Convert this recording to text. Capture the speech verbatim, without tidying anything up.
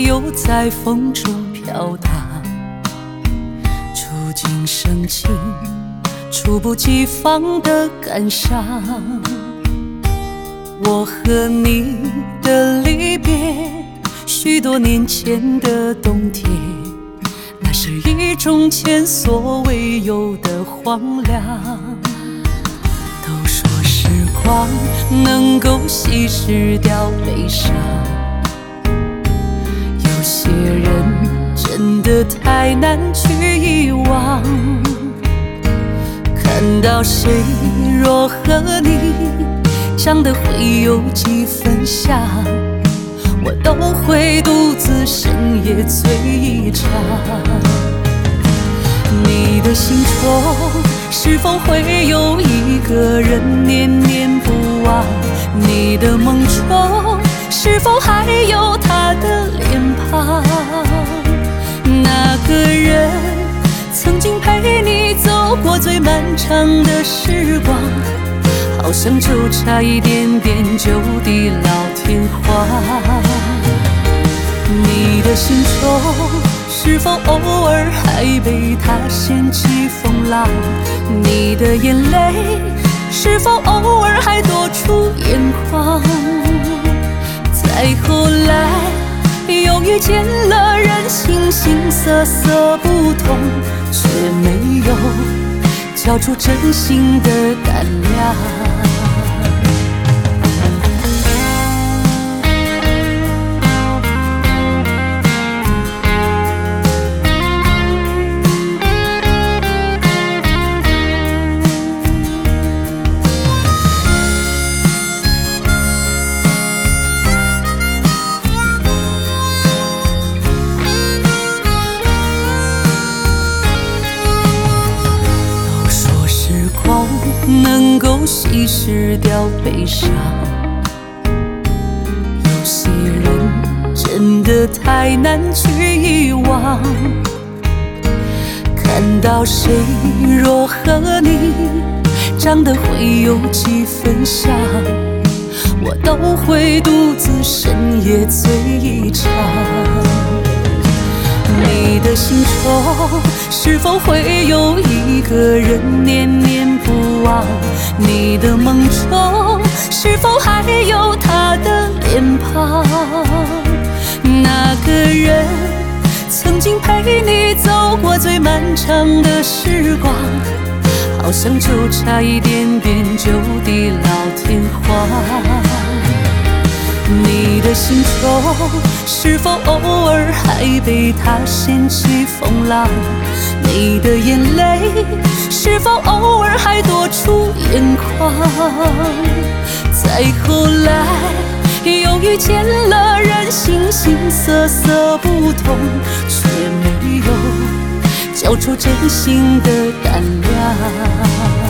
又在风中飘荡，触景生情，猝不及防的感伤。我和你的离别，许多年前的冬天，那是一种前所未有的荒凉。都说时光能够稀释掉悲伤，有些人真的太难去遗忘。看到谁若和你长得会有几分像，我都会独自深夜醉一场。你的心中是否会有一个人念念不忘？你的梦中是否还有他的脸庞？那个人曾经陪你走过最漫长的时光，好像就差一点点就地老天荒。你的心中是否偶尔还被他掀起风浪？你的眼泪是否偶尔还躲出眼眶？再后来又遇见了人，形形色色不同，却没有交出真心的胆量。能够稀释掉悲伤，有些人真的太难去遗忘。看到谁若和你长得会有几分像，我都会独自深夜醉一场。你的心中是否会有一个人念念不忘？你的梦中是否还有他的脸庞？那个人曾经陪你走过最漫长的时光，好像就差一点点就地老天荒。你的心中是否偶尔还被他掀起风浪？你的眼泪是否偶尔还躲出眼眶？再后来又遇见了人，形形色色不同，却没有交出真心的胆量。